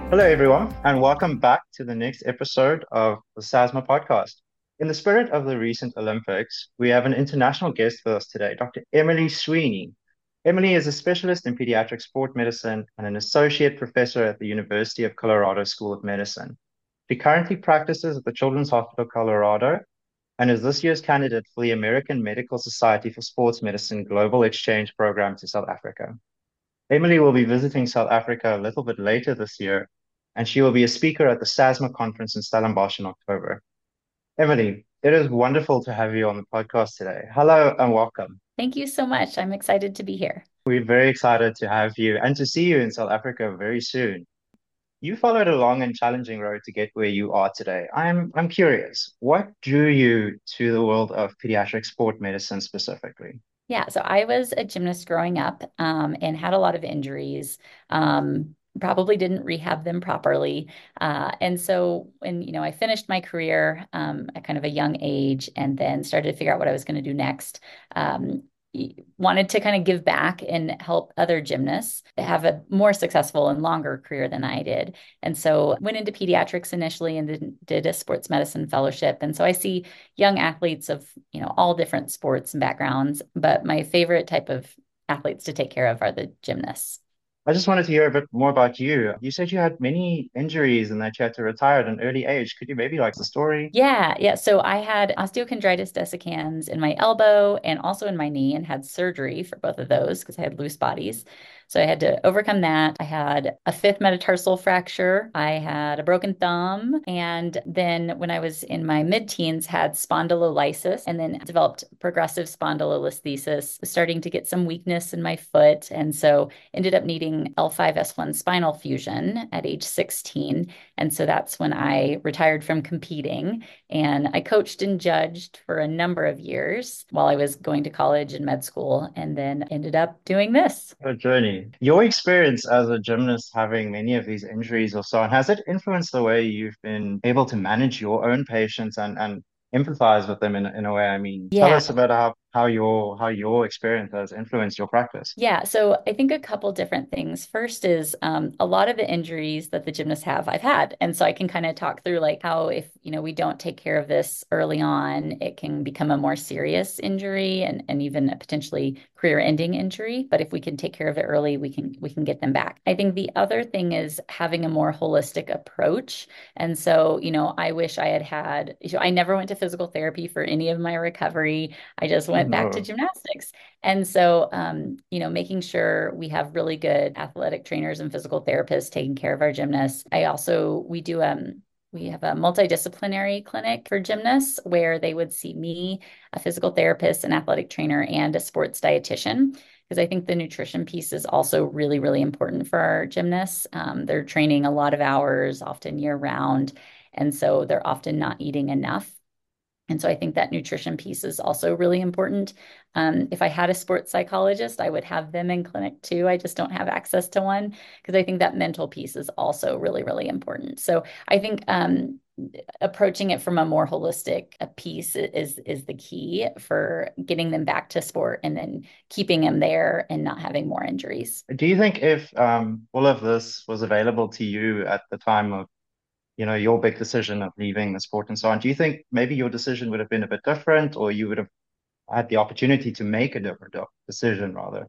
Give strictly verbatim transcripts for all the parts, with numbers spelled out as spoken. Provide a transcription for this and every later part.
Hello, everyone, and welcome back to the next episode of the SASMA podcast. In the spirit of the recent Olympics, we have an international guest with us today, Doctor Emily Sweeney. Emily is a specialist in pediatric sport medicine and an associate professor at the University of Colorado School of Medicine. She currently practices at the Children's Hospital of Colorado and is this year's candidate for the American Medical Society for Sports Medicine Global Exchange Program to South Africa. Emily will be visiting South Africa a little bit later this year, and she will be a speaker at the SASMA conference in Stellenbosch in October. Emily, it is wonderful to have you on the podcast today. Hello and welcome. Thank you so much. I'm excited to be here. We're very excited to have you and to see you in South Africa very soon. You followed a long and challenging road to get where you are today. I'm I'm curious, what drew you to the world of pediatric sport medicine specifically? Yeah, so I was a gymnast growing up um, and had a lot of injuries. Um, probably didn't rehab them properly. Uh, and so when, you know, I finished my career um, at kind of a young age and then started to figure out what I was going to do next. Um, y- Wanted to kind of give back and help other gymnasts have a more successful and longer career than I did. And so went into pediatrics initially and then did a sports medicine fellowship. And so I see young athletes of, you know, all different sports and backgrounds, but my favorite type of athletes to take care of are the gymnasts. I just wanted to hear a bit more about you. You said you had many injuries and that you had to retire at an early age. Could you maybe like the story? Yeah, yeah. So I had osteochondritis dissecans in my elbow and also in my knee and had surgery for both of those because I had loose bodies. So I had to overcome that. I had a fifth metatarsal fracture. I had a broken thumb. And then when I was in my mid-teens, had spondylolysis and then developed progressive spondylolisthesis, starting to get some weakness in my foot. And so ended up needing L five S one spinal fusion at age sixteen. And so that's when I retired from competing. And I coached and judged for a number of years while I was going to college and med school, and then ended up doing this. A journey. Your experience as a gymnast having many of these injuries or so on, has it influenced the way you've been able to manage your own patients and, and empathize with them in, in a way? I mean, tell Yeah. us about how, how your how your experience has influenced your practice. Yeah, so I think a couple different things. First is um, a lot of the injuries that the gymnasts have, I've had. And so I can kind of talk through like how if, you know, we don't take care of this early on, it can become a more serious injury and, and even a potentially career-ending injury. But if we can take care of it early, we can we can get them back. I think the other thing is having a more holistic approach. And so, you know, I wish I had had, I never went to physical therapy for any of my recovery. I just Oh, went back to no. gymnastics. And so, um, you know, making sure we have really good athletic trainers and physical therapists taking care of our gymnasts. I also, we do, um, we have a multidisciplinary clinic for gymnasts where they would see me, a physical therapist, an athletic trainer, and a sports dietitian. Because I think the nutrition piece is also really, really important for our gymnasts. Um, they're training a lot of hours, often year round. And so they're often not eating enough. And so I think that nutrition piece is also really important. Um, if I had a sports psychologist, I would have them in clinic too. I just don't have access to one because I think that mental piece is also really, really important. So I think um, approaching it from a more holistic a piece is is the key for getting them back to sport and then keeping them there and not having more injuries. Do you think if um, all of this was available to you at the time of, you know, your big decision of leaving the sport and so on, do you think maybe your decision would have been a bit different, or you would have had the opportunity to make a different do- decision rather?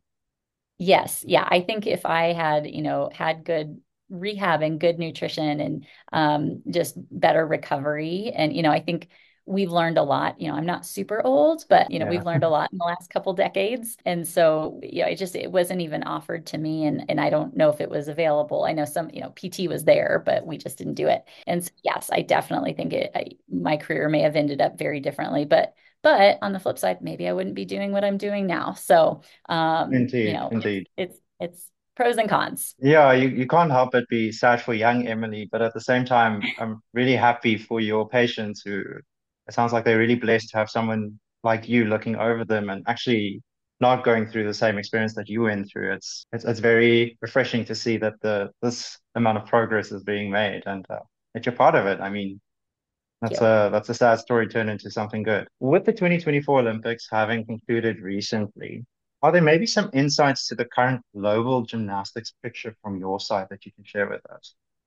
Yes, yeah. I think if I had, you know, had good rehab and good nutrition and um, just better recovery, and you know, I think we've learned a lot. You know, I'm not super old, but you know, Yeah. we've learned a lot in the last couple decades, and so you know, it just it wasn't even offered to me, and and I don't know if it was available. I know some, you know, P T was there, but we just didn't do it. And so, yes, I definitely think it. I, my career may have ended up very differently, but. But on the flip side, maybe I wouldn't be doing what I'm doing now. So, um, you Indeed, know, it's indeed. it's it's pros and cons. Yeah, you, you can't help but be sad for young Emily, but at the same time, I'm really happy for your patients who it sounds like they're really blessed to have someone like you looking over them and actually not going through the same experience that you went through. It's it's it's very refreshing to see that the this amount of progress is being made and uh, that you're part of it. I mean, that's Thank a that's a sad story turned into something good. With the twenty twenty-four Olympics having concluded recently, are there maybe some insights to the current global gymnastics picture from your side that you can share with us?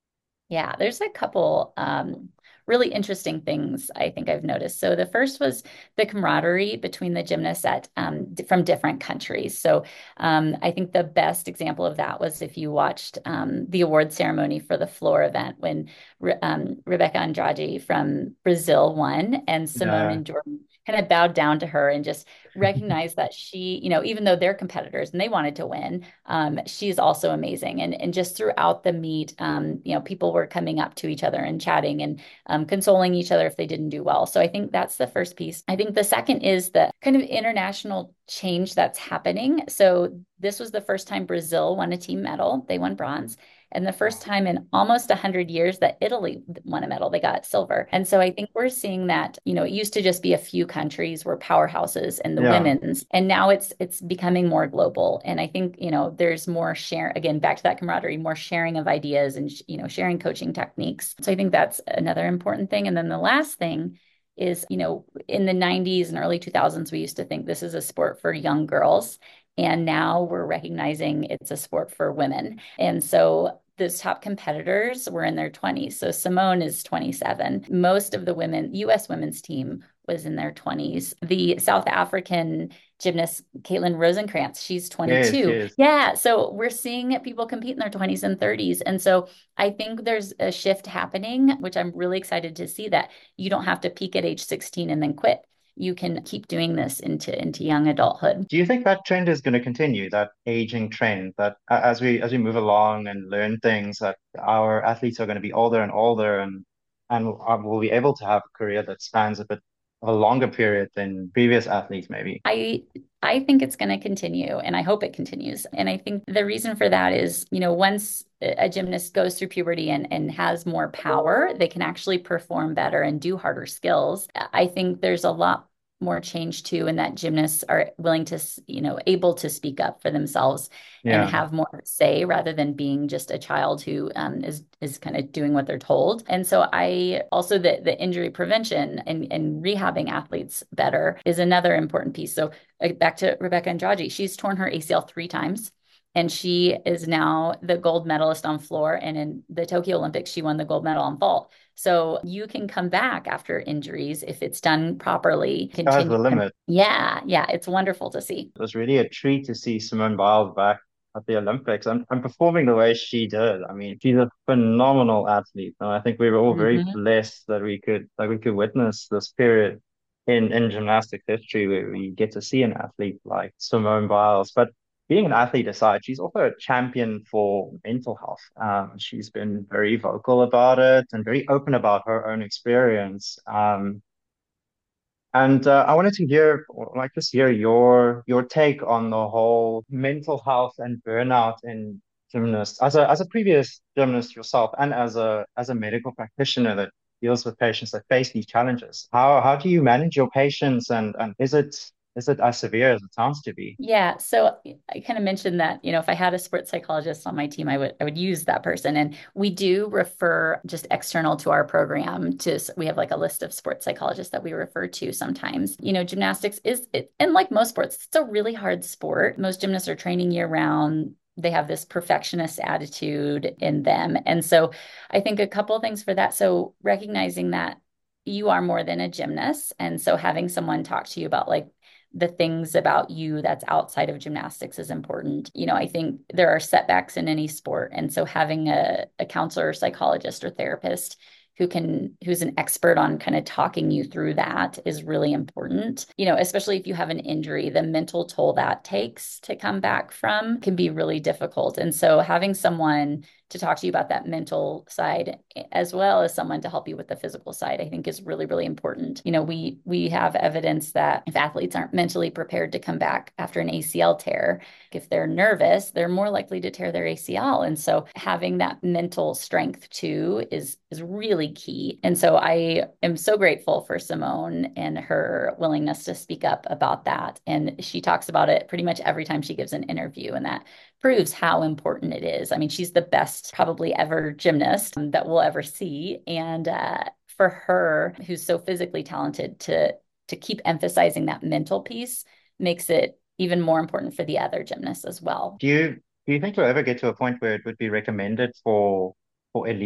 Yeah, there's a couple um, really interesting things I think I've noticed. So the first was the camaraderie between the gymnasts at um, d- from different countries. So um, I think the best example of that was if you watched um, the award ceremony for the floor event when Re um, Rebecca Andrade from Brazil won, and Simone Yeah. and Jordan kind of bowed down to her and just recognized that she, you know, even though they're competitors and they wanted to win, um, she's also amazing. And and just throughout the meet, um, you know, people were coming up to each other and chatting and um, consoling each other if they didn't do well. So I think that's the first piece. I think the second is the kind of international change that's happening. So this was the first time Brazil won a team medal. They won bronze. And the first time in almost one hundred years that Italy won a medal, they got silver. And so I think we're seeing that, you know, it used to just be a few countries were powerhouses in the Yeah. women's, and now it's it's becoming more global. And I think, you know, there's more share, again, back to that camaraderie, more sharing of ideas and, you know, sharing coaching techniques. So I think that's another important thing. And then the last thing is, you know, in the nineties and early two thousands, we used to think this is a sport for young girls. And now we're recognizing it's a sport for women. And so the top competitors were in their twenties. So Simone is twenty-seven. Most of the women, U S women's team was in their twenties. The South African gymnast, Caitlin Rosenkrantz, she's Yes, twenty-two. yes. Yeah. So we're seeing people compete in their twenties and thirties. And so I think there's a shift happening, which I'm really excited to see that you don't have to peak at age sixteen and then quit. You can keep doing this into into young adulthood. Do you think that trend is going to continue, that aging trend, that a- as we as we move along and learn things, that our athletes are going to be older and older, and and uh, will be able to have a career that spans a bit of a longer period than previous athletes, maybe? I I think it's going to continue and I hope it continues. And I think the reason for that is, you know, once a gymnast goes through puberty and, and has more power, they can actually perform better and do harder skills. I think there's a lot more change too, in that gymnasts are willing to, you know, able to speak up for themselves and Yeah. have more say rather than being just a child who um, is is kind of doing what they're told. And so I also the the injury prevention and and rehabbing athletes better is another important piece. So uh, back to Rebecca Andrade, she's torn her A C L three times. And she is now the gold medalist on floor. And in the Tokyo Olympics, she won the gold medal on vault. So you can come back after injuries if it's done properly, Sky's continue. the limit. Yeah, yeah, it's wonderful to see. It was really a treat to see Simone Biles back at the Olympics and, and performing the way she did. I mean, she's a phenomenal athlete, and I think we were all very Mhm. blessed that we could that we could witness this period in in gymnastics history where we get to see an athlete like Simone Biles. But being an athlete aside, she's also a champion for mental health. Um, she's been very vocal about it and very open about her own experience. Um, and uh, I wanted to hear, or like, just hear your your take on the whole mental health and burnout in gymnasts. As a as a previous gymnast yourself, and as a as a medical practitioner that deals with patients that face these challenges, how how do you manage your patients, and and is it is it as severe as it sounds to be? Yeah, so I kind of mentioned that, you know, if I had a sports psychologist on my team, I would I would use that person. And we do refer just external to our program to we have like a list of sports psychologists that we refer to sometimes. You know, gymnastics is it, and like most sports, it's a really hard sport. Most gymnasts are training year round. They have this perfectionist attitude in them. And so I think a couple of things for that. So recognizing that you are more than a gymnast. And so having someone talk to you about like the things about you that's outside of gymnastics is important. You know, I think there are setbacks in any sport. And so having a, a counselor, psychologist, or therapist who can who's an expert on kind of talking you through that is really important. You know, especially if you have an injury, the mental toll that takes to come back from can be really difficult. And so having someone to talk to you about that mental side as well as someone to help you with the physical side, I think is really, really important. You know, we we have evidence that if athletes aren't mentally prepared to come back after an A C L tear, if they're nervous, they're more likely to tear their A C L. And so having that mental strength too is is really key. And so I am so grateful for Simone and her willingness to speak up about that. And she talks about it pretty much every time she gives an interview, and that proves how important it is. I mean, she's the best probably ever gymnast um, that we'll ever see. And uh, for her, who's so physically talented, to to keep emphasizing that mental piece makes it even more important for the other gymnasts as well. Do you do you think you'll ever get to a point where it would be recommended for for elite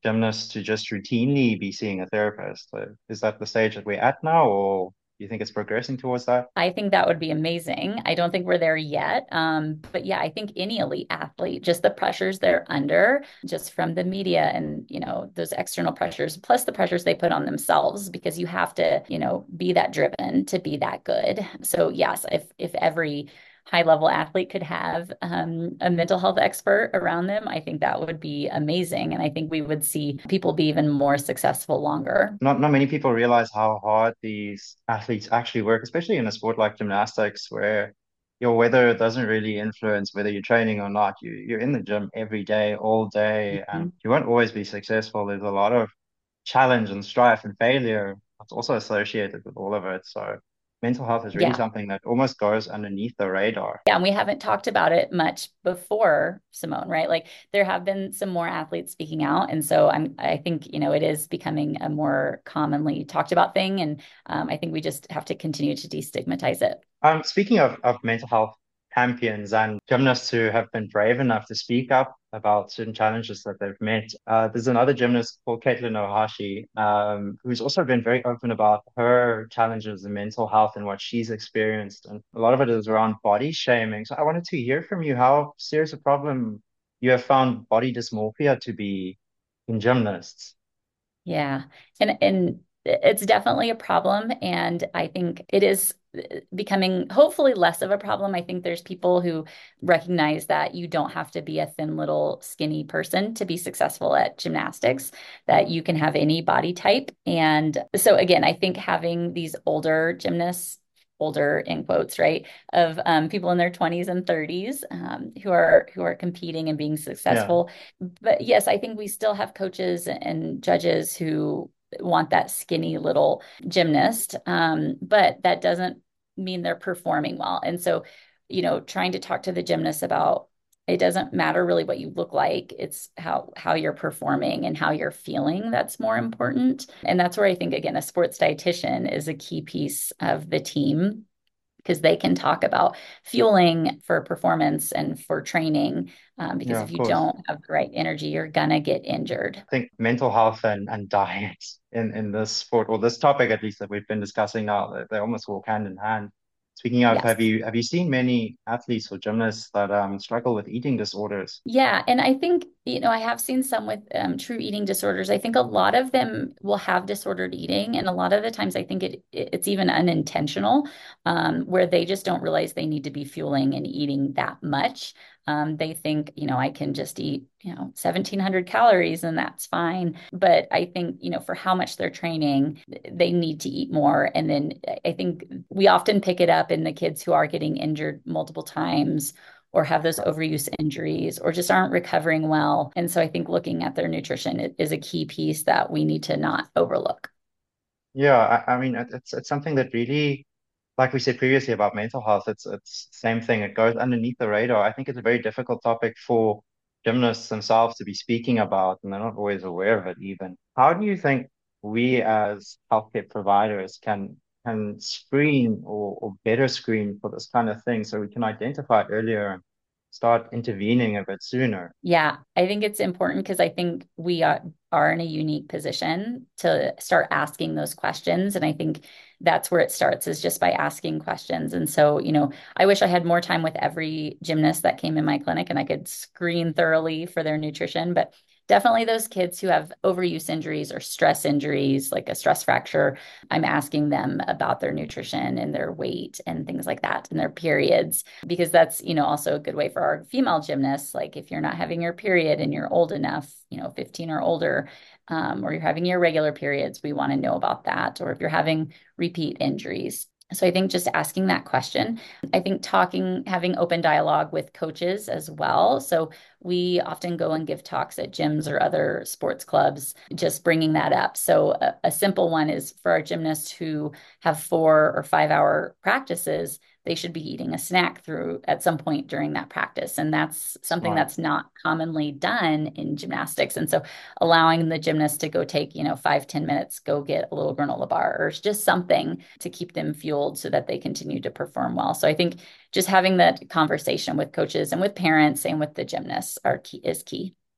gymnasts to just routinely be seeing a therapist? Uh, Is that the stage that we're at now, or do you think it's progressing towards that? I think that would be amazing. I don't think we're there yet. Um, but yeah, I think any elite athlete, just the pressures they're under, just from the media and, you know, those external pressures, plus the pressures they put on themselves, because you have to, you know, be that driven to be that good. So yes, if if every high level athlete could have um, a mental health expert around them, I think that would be amazing. And I think we would see people be even more successful longer. Not not many people realize how hard these athletes actually work, especially in a sport like gymnastics, where your weather doesn't really influence whether you're training or not. You you're in the gym every day, all day, and Mhm. you won't always be successful. There's a lot of challenge and strife and failure that's also associated with all of it. So mental health is really Yeah. something that almost goes underneath the radar. Yeah, and we haven't talked about it much before Simone, right? Like there have been some more athletes speaking out, and so I'm I think you know it is becoming a more commonly talked about thing, and um, I think we just have to continue to destigmatize it. Um, speaking of, of mental health champions and gymnasts who have been brave enough to speak up about certain challenges that they've met, uh, there's another gymnast called Caitlin Ohashi, um, who's also been very open about her challenges in mental health and what she's experienced. And a lot of it is around body shaming. So I wanted to hear from you how serious a problem you have found body dysmorphia to be in gymnasts. Yeah. And and it's definitely a problem. And I think it is becoming hopefully less of a problem. I think there's people who recognize that you don't have to be a thin little skinny person to be successful at gymnastics, that you can have any body type. And so again, I think having these older gymnasts, older in quotes, right, of um, people in their twenties and thirties um, who are who are competing and being Yeah. successful. But yes, I think we still have coaches and judges who want that skinny little gymnast. Um, but that doesn't mean they're performing well. And so, you know, trying to talk to the gymnast about it doesn't matter really what you look like. It's how how you're performing and how you're feeling that's more important. And that's where I think again a sports dietitian is a key piece of the team because they can talk about fueling for performance and for training. Um, because Yeah, if of you course. don't have the right energy, you're gonna get injured. Think mental health and, and diet in, in this sport, or this topic at least that we've been discussing now, they, they almost walk hand in hand. Speaking of, have Yes. you have you seen many athletes or gymnasts that um struggle with eating disorders? Yeah, and I think, you know, I have seen some with um, true eating disorders. I think a lot of them will have disordered eating, and a lot of the times I think it it's even unintentional, um, where they just don't realize they need to be fueling and eating that much. Um, they think, you know, I can just eat, you know, seventeen hundred calories and that's fine. But I think, you know, for how much they're training, they need to eat more. And then I think we often pick it up in the kids who are getting injured multiple times or have those overuse injuries or just aren't recovering well. And so I think looking at their nutrition is a key piece that we need to not overlook. Yeah, I, I mean it- it's it's something that really, like we said previously about mental health, it's it's the same thing. It goes underneath the radar. I think it's a very difficult topic for gymnasts themselves to be speaking about, and they're not always aware of it even. How do you think we as healthcare providers can can screen or, or better screen for this kind of thing so we can identify it earlier and start intervening a bit sooner? Yeah, I think it's important because I think we are, are in a unique position to start asking those questions. And I think that's where it starts is just by asking questions. And so, you know, I wish I had more time with every gymnast that came in my clinic and I could screen thoroughly for their nutrition. But definitely those kids who have overuse injuries or stress injuries, like a stress fracture, I'm asking them about their nutrition and their weight and things like that and their periods because that's, you know, also a good way for our female gymnasts. Like if you're not having your period and you're old enough, you know, fifteen or older, um, or you're having your regular periods, we want to know about that. Or if you're having repeat injuries. So I think just asking that question. I think talking, having open dialogue with coaches as well. So we often go and give talks at gyms or other sports clubs, just bringing that up. So a, a simple one is for our gymnasts who have four or five hour practices, they should be eating a snack through at some point during that practice. And that's something Smart. that's not commonly done in gymnastics. And so allowing the gymnast to go take, you know, five ten minutes, go get a little granola bar or just something to keep them fueled so that they continue to perform well. So I think just having that conversation with coaches and with parents and with the gymnasts are key is key.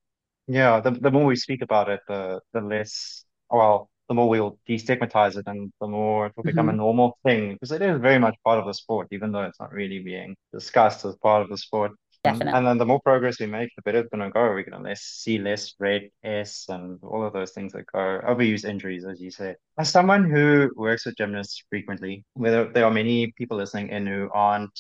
Yeah, the the more we speak about it, the the less, well, the more we'll destigmatize it and the more it will become a Mhm. normal thing because it is very much part of the sport, even though it's not really being discussed as part of the sport. Um, Definitely. and then the more progress we make, the better it's going to go. We're going to less see less red S and all of those things that go overuse injuries, as you say. As someone who works with gymnasts frequently, whether there are many people listening in who aren't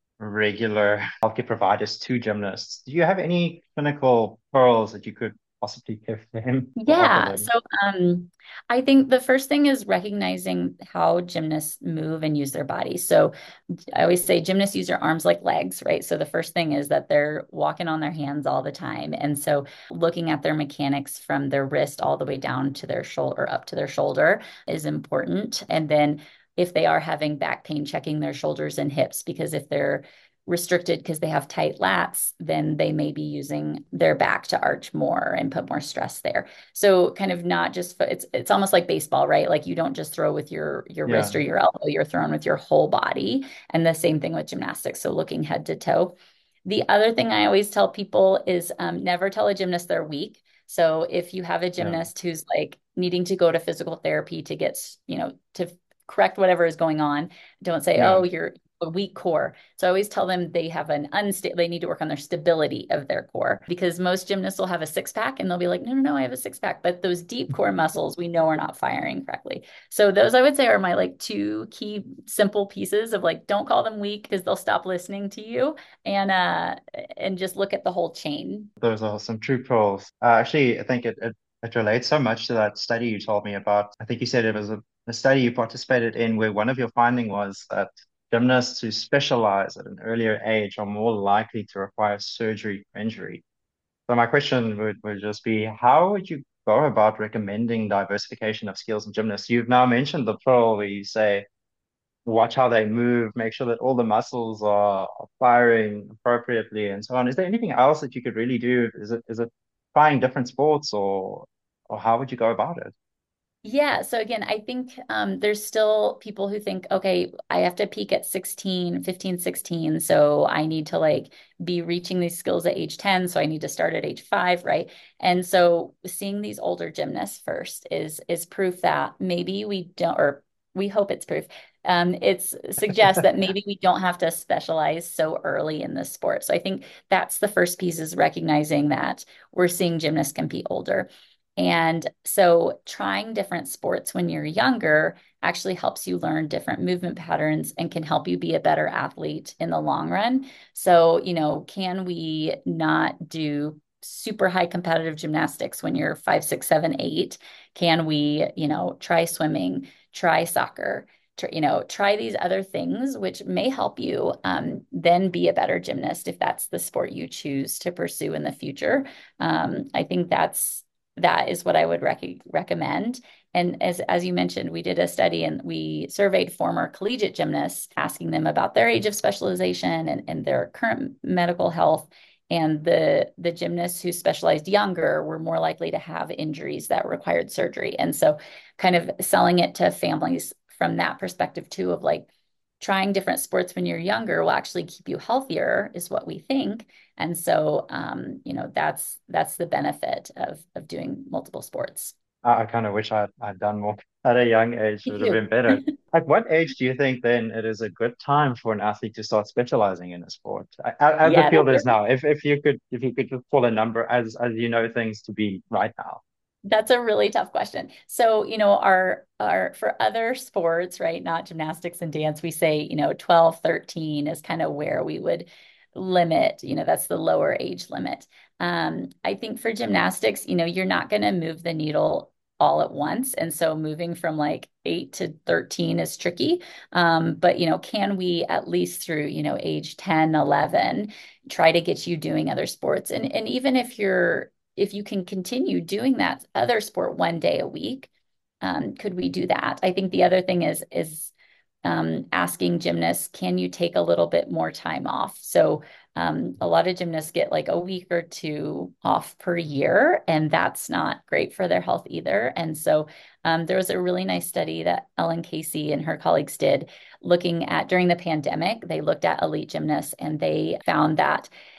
regular healthcare providers to gymnasts. Do you have any clinical pearls that you could possibly give them or offer Yeah. them? So um, I think the first thing is recognizing how gymnasts move and use their body. So I always say gymnasts use their arms like legs, right? So the first thing is that they're walking on their hands all the time. And so looking at their mechanics from their wrist all the way down to their shoulder or up to their shoulder is important. And then if they are having back pain, checking their shoulders and hips, because if they're restricted because they have tight lats, then they may be using their back to arch more and put more stress there. So kind of not just it's it's almost like baseball, right? Like you don't just throw with your your wrist Yeah, or your elbow, you're throwing with your whole body. And the same thing with gymnastics. So looking head to toe. The other thing I always tell people is um, never tell a gymnast they're weak. So if you have a yeah, gymnast who's like needing to go to physical therapy to get, you know, to correct whatever is going on, don't say, yeah. oh, you're a weak core. So I always tell them they have an unstable, they need to work on their stability of their core because most gymnasts will have a six pack and they'll be like, no, no, no, I have a six pack. But those deep core muscles we know are not firing correctly. So those I would say are my like two key simple pieces of like, don't call them weak because they'll stop listening to you and uh and just look at the whole chain. Those are some true pearls. Uh, actually, I think it, it, it relates so much to that study you told me about. I think you said it was a, a study you participated in where one of your finding was that gymnasts who specialize at an earlier age are more likely to require surgery for injury. So my question would, would just be, how would you go about recommending diversification of skills in gymnasts? You've now mentioned the pearl where you say, watch how they move, make sure that all the muscles are, are firing appropriately and so on. Is there anything else that you could really do? Is it is it trying different sports or or how would you go about it? Yeah, so again, I think um, there's still people who think, okay, I have to peak at sixteen, fifteen, sixteen, so I need to like be reaching these skills at age ten, so I need to start at age five, right? And so seeing these older gymnasts first is is proof that maybe we don't, or we hope it's proof. Um, it's suggests that maybe we don't have to specialize so early in the sport. So I think that's the first piece is recognizing that we're seeing gymnasts compete older. And so trying different sports when you're younger actually helps you learn different movement patterns and can help you be a better athlete in the long run. So, you know, can we not do super high competitive gymnastics when you're five, six, seven, eight? Can we, you know, try swimming, try soccer? Tr- you know, try these other things, which may help you um, then be a better gymnast if that's the sport you choose to pursue in the future. Um, I think that's that is what I would rec recommend. And as as you mentioned, we did a study and we surveyed former collegiate gymnasts, asking them about their age of specialization and, and their current medical health. And the the gymnasts who specialized younger were more likely to have injuries that required surgery. And so kind of selling it to families from that perspective too, of like trying different sports when you're younger will actually keep you healthier, is what we think. And so, um, you know, that's that's the benefit of of doing multiple sports. I, I kind of wish I'd I'd done more at a young age. It Me would have too. been better. At what age do you think then it is a good time for an athlete to start specializing in a sport, A- a- as the Yeah, field that's is a, now? If if you could if you could just pull a number as as you know things to be right now. that's a really tough question. So, you know, our our for other sports, right, not gymnastics and dance, we say, you know, twelve, thirteen is kind of where we would limit, you know, that's the lower age limit. Um, I think for gymnastics, you know, you're not going to move the needle all at once. And so moving from like eight to thirteen is tricky. Um, but, you know, can we at least through, you know, age ten, eleven, try to get you doing other sports? And, and even if you're, if you can continue doing that other sport one day a week, um, could we do that? I think the other thing is, is um, asking gymnasts, can you take a little bit more time off? So um, a lot of gymnasts get like a week or two off per year, and that's not great for their health either. And so um, there was a really nice study that Ellen Casey and her colleagues did looking at during the pandemic. They looked at elite gymnasts and they found that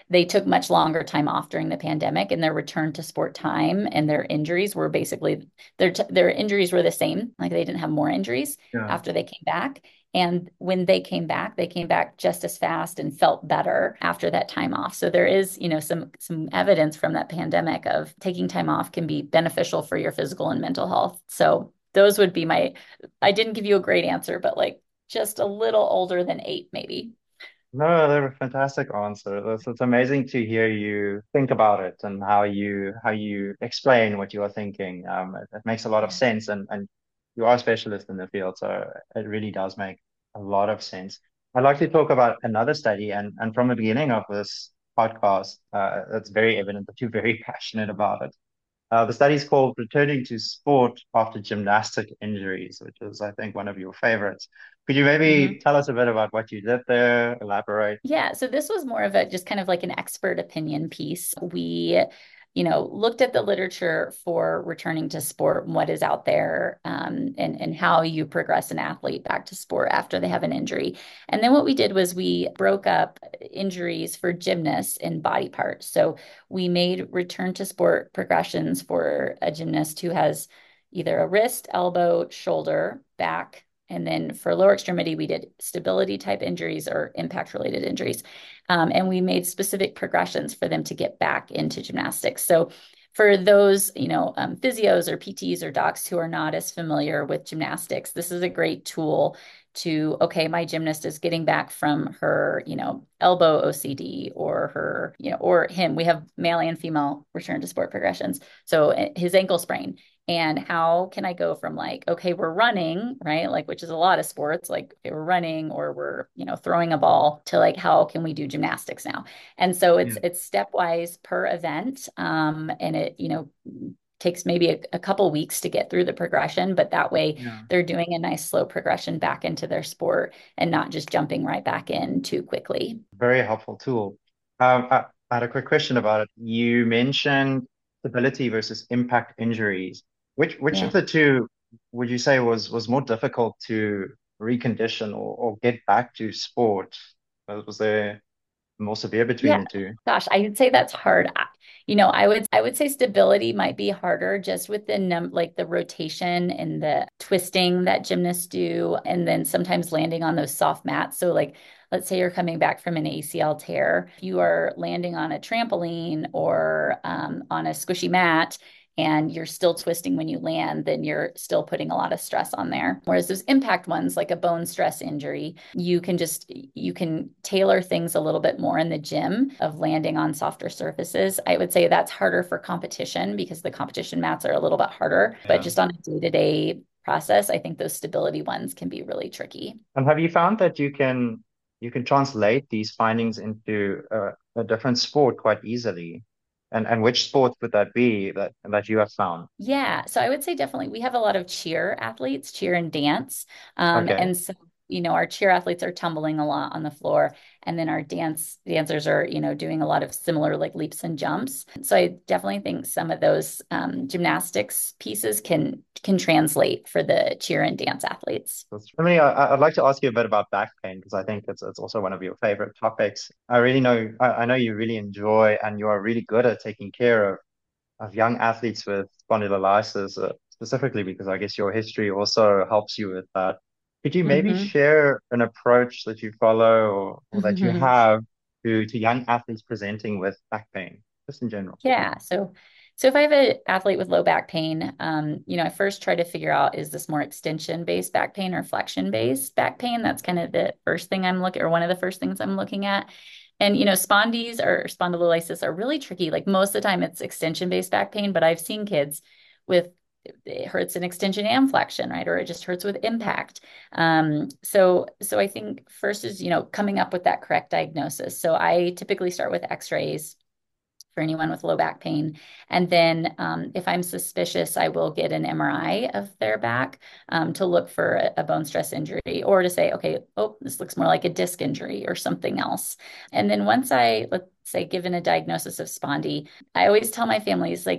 they took much longer time off during the pandemic, and their return to sport time and their injuries were basically their their injuries were the same. Like they didn't have more injuries Yeah. after they came back. And when they came back, they came back just as fast and felt better after that time off. So there is, you know, some some evidence from that pandemic of taking time off can be beneficial for your physical and mental health. So those would be my, I didn't give you a great answer, but like just a little older than eight, maybe. No, they're a fantastic answer. It's, it's amazing to hear you think about it and how you how you explain what you are thinking. Um, it, it makes a lot of Yeah. sense, and and you are a specialist in the field, so it really does make a lot of sense. I'd like to talk about another study, and and from the beginning of this podcast, uh, it's very evident that you're very passionate about it. Uh, the study is called Returning to Sport After Gymnastic Injuries, which is, I think, one of your favorites. Could you maybe Mhm. tell us a bit about what you did there, elaborate? Yeah, so this was more of a just kind of like an expert opinion piece. We, you know, looked at the literature for returning to sport and what is out there, um, and and how you progress an athlete back to sport after they have an injury. And then what we did was we broke up injuries for gymnasts in body parts. So we made return to sport progressions for a gymnast who has either a wrist, elbow, shoulder, back. And then for lower extremity, we did stability type injuries or impact related injuries. Um, and we made specific progressions for them to get back into gymnastics. So for those, you know, um, physios or P Ts or docs who are not as familiar with gymnastics, this is a great tool to, okay, my gymnast is getting back from her, you know, elbow O C D or her, you know, or him. We have male and female return to sport progressions. So eh, his ankle sprain, and how can I go from like, okay, we're running, right? Like, which is a lot of sports, like okay, we're running or we're, you know, throwing a ball to like, how can we do gymnastics now? And so Yeah. it's it's stepwise per event. Um, and it, you know, takes maybe a, a couple weeks to get through the progression, but that way Yeah. they're doing a nice slow progression back into their sport and not just jumping right back in too quickly. Very helpful tool. Um, I, I had a quick question about it. You mentioned stability versus impact injuries. Which which of Yeah. the two would you say was was more difficult to recondition or, or get back to sport? Was was there more severe between Yeah, the two? gosh, I would say that's hard. I- You know, I would I would say stability might be harder just with the num like the rotation and the twisting that gymnasts do, and then sometimes landing on those soft mats. So like let's say you're coming back from an A C L tear, you are landing on a trampoline or um, on a squishy mat, and you're still twisting when you land, then you're still putting a lot of stress on there. Whereas those impact ones, like a bone stress injury, you can just you can tailor things a little bit more in the gym of landing on softer surfaces. I would say that's harder for competition because the competition mats are a little bit harder, but Yeah. just on a day-to-day process, I think those stability ones can be really tricky. And have you found that you can you can translate these findings into a, a different sport quite easily? And and which sport would that be that that you have found? Yeah, so I would say definitely we have a lot of cheer athletes, cheer and dance. Um, Okay. and so, you know, our cheer athletes are tumbling a lot on the floor. And then our dance dancers are, you know, doing a lot of similar like leaps and jumps. So I definitely think some of those um, gymnastics pieces can can translate for the cheer and dance athletes. That's, I mean, I, I'd like to ask you a bit about back pain because I think it's it's also one of your favorite topics. I really know I, I know you really enjoy and you are really good at taking care of of young athletes with spondylolysis, uh, specifically because I guess your history also helps you with that. Could you maybe Hmm. share an approach that you follow or, or that you have to to young athletes presenting with back pain, just in general? Yeah. So, so if I have an athlete with low back pain, um, you know, I first try to figure out is this more extension based back pain or flexion based back pain? That's kind of the first thing I'm looking, or one of the first things I'm looking at. And, you know, spondies or spondylolysis are really tricky. Like most of the time it's extension based back pain, but I've seen kids with it hurts in extension and flexion, right? Or it just hurts with impact. Um, so, so I think first is, you know, coming up with that correct diagnosis. So I typically start with x-rays for anyone with low back pain. And then um, if I'm suspicious, I will get an M R I of their back um, to look for a, a bone stress injury or to say, okay, oh, this looks more like a disc injury or something else. And then once I, let's say, given a diagnosis of spondy, I always tell my families, like,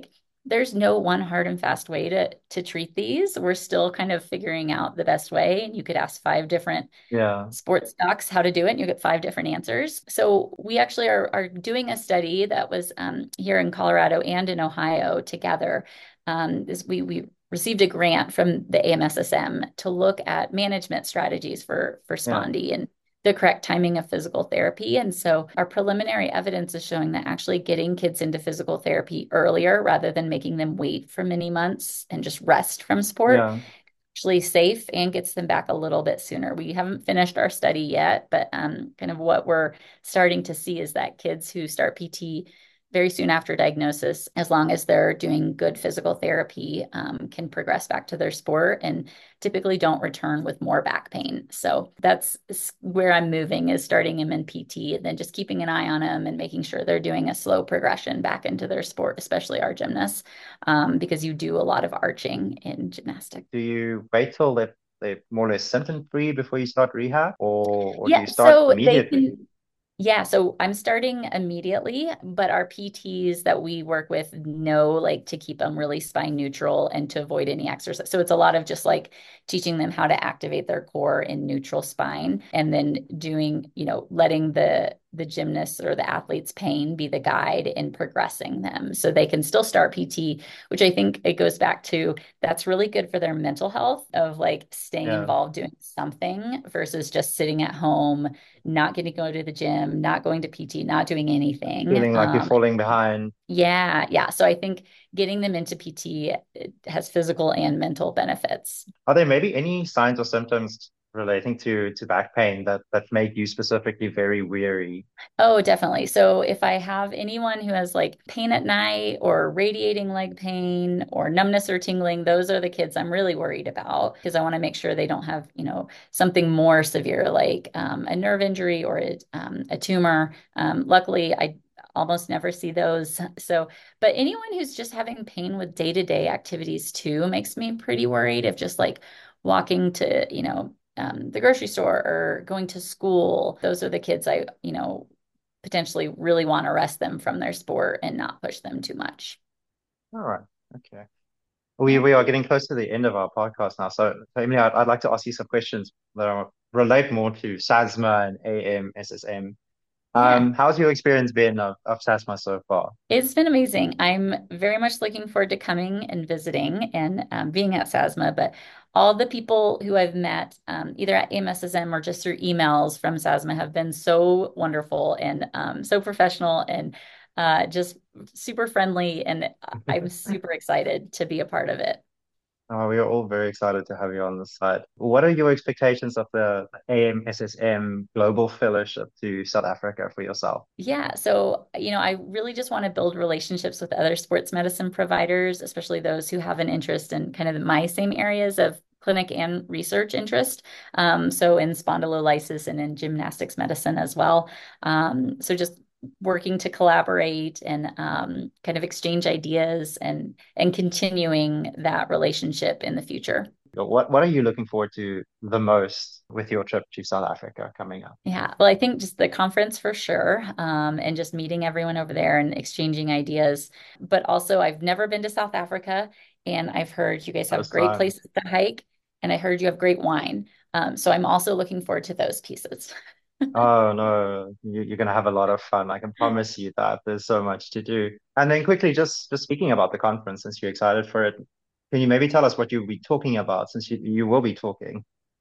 there's no one hard and fast way to to treat these. We're still kind of figuring out the best way. And you could ask five different Yeah, sports docs how to do it, and you get five different answers. So we actually are, are doing a study that was um, here in Colorado and in Ohio together. Um, this, we we received a grant from the A M S S M to look at management strategies for for yeah, spondy and the correct timing of physical therapy. And so our preliminary evidence is showing that actually getting kids into physical therapy earlier rather than making them wait for many months and just rest from sport yeah. actually safe and gets them back a little bit sooner. We haven't finished our study yet, but um, kind of what we're starting to see is that kids who start P T very soon after diagnosis, as long as they're doing good physical therapy, um, can progress back to their sport and typically don't return with more back pain. So that's where I'm moving is starting them in P T and then just keeping an eye on them and making sure they're doing a slow progression back into their sport, especially our gymnasts, um, because you do a lot of arching in gymnastics. Do you wait till they're, they're more or less symptom free before you start rehab, or or do you Yeah, start so they immediately? can, yeah, so I'm starting immediately, but our P Ts that we work with know like to keep them really spine neutral and to avoid any exercise. So it's a lot of just like teaching them how to activate their core in neutral spine and then doing, you know, letting the the gymnast or the athlete's pain be the guide in progressing them so they can still start P T, which I think it goes back to that's really good for their mental health of like staying Yeah, involved doing something versus just sitting at home not getting to go to the gym, not going to P T, not doing anything. feeling like you're Um, falling behind. yeah, yeah. So I think getting them into P T has physical and mental benefits. Are there maybe any signs or symptoms relating to to back pain that that make you specifically very weary? Oh, definitely. So if I have anyone who has like pain at night or radiating leg pain or numbness or tingling, those are the kids I'm really worried about because I want to make sure they don't have, you know, something more severe like um, a nerve injury or a, um, a tumor. Um, luckily, I almost never see those. So, but anyone who's just having pain with day-to-day activities too makes me pretty worried if just like walking to, you know, um, the grocery store or going to school. Those are the kids I, you know, potentially really want to rest them from their sport and not push them too much. All right. Okay. We Yeah. we are getting close to the end of our podcast now. So, so Emily, I'd, I'd like to ask you some questions that are, relate more to SASMA and A M, S S M. Yeah. Um, how's your experience been of, of SASMA so far? It's been amazing. I'm very much looking forward to coming and visiting and um, being at SASMA. But all the people who I've met, um, either at A M S S M or just through emails from SASMA, have been so wonderful and um, so professional and uh, just super friendly. And I'm super excited to be a part of it. Uh, we are all very excited to have you on the side. What are your expectations of the A M S S M Global Fellowship to South Africa for yourself? Yeah, so you know, I really just want to build relationships with other sports medicine providers, especially those who have an interest in kind of my same areas of clinic and research interest. Um, so in spondylolysis and in gymnastics medicine as well. Um, so just working to collaborate and um, kind of exchange ideas and and continuing that relationship in the future. What what are you looking forward to the most with your trip to South Africa coming up? Yeah, well, I think just the conference for sure, um, and just meeting everyone over there and exchanging ideas. But also, I've never been to South Africa, and I've heard you guys have First great time. places to hike, and I heard you have great wine. Um, so I'm also looking forward to those pieces. Oh no, you, you're gonna have a lot of fun. I can promise you that. There's so much to do. And then quickly, just just speaking about the conference, since you're excited for it, can you maybe tell us what you'll be talking about, since you you will be talking?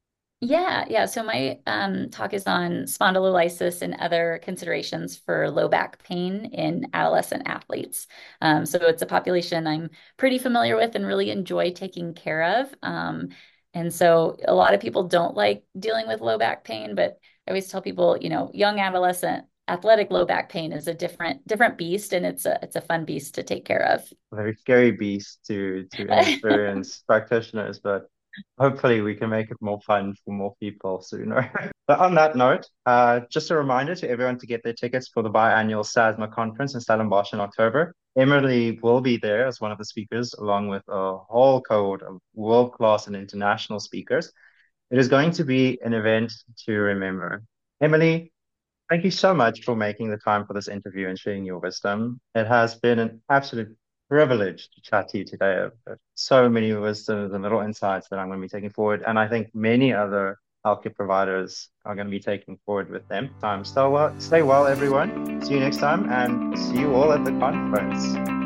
Yeah, yeah. So my um, talk is on spondylolysis and other considerations for low back pain in adolescent athletes. Um, so it's a population I'm pretty familiar with and really enjoy taking care of. Um, and so a lot of people don't like dealing with low back pain, but I always tell people, you know, young adolescent athletic low back pain is a different different beast, and it's a it's a fun beast to take care of. A very scary beast to to inexperienced practitioners, but hopefully we can make it more fun for more people sooner. But on that note, uh, just a reminder to everyone to get their tickets for the biannual SASMA conference in Stellenbosch in October. Emily will be there as one of the speakers, along with a whole cohort of world-class and international speakers. It is going to be an event to remember. Emily, thank you so much for making the time for this interview and sharing your wisdom. It has been an absolute Privileged to chat to you today. I've got so many wisdoms and little insights that I'm going to be taking forward, and I think many other healthcare providers are going to be taking forward with them. Time, stay well, stay well, everyone. See you next time, and see you all at the conference.